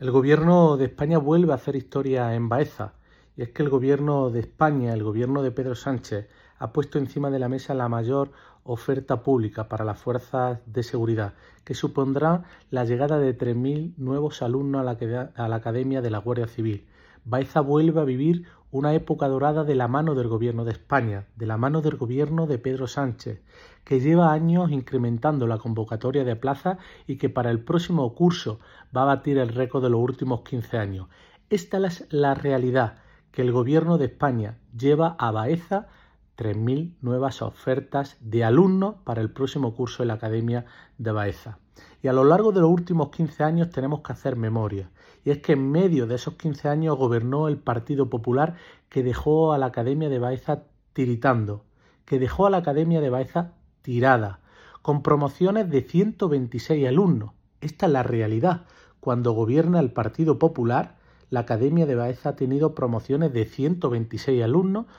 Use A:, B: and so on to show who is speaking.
A: El gobierno de España vuelve a hacer historia en Baeza, y es que el gobierno de España, el gobierno de Pedro Sánchez, ha puesto encima de la mesa la mayor oferta pública para las fuerzas de seguridad, que supondrá la llegada de 3.000 nuevos alumnos a la Academia de la Guardia Civil. Baeza vuelve a vivir una época dorada de la mano del gobierno de España, de la mano del gobierno de Pedro Sánchez, que lleva años incrementando la convocatoria de plazas y que para el próximo curso va a batir el récord de los últimos 15 años. Esta es la realidad, que el gobierno de España lleva a Baeza 3.000 nuevas ofertas de alumnos para el próximo curso en la Academia de Baeza. Y a lo largo de los últimos 15 años tenemos que hacer memoria. Y es que en medio de esos 15 años gobernó el Partido Popular, que dejó a la Academia de Baeza tiritando, que dejó a la Academia de Baeza tirada, con promociones de 126 alumnos. Esta es la realidad. Cuando gobierna el Partido Popular, la Academia de Baeza ha tenido promociones de 126 alumnos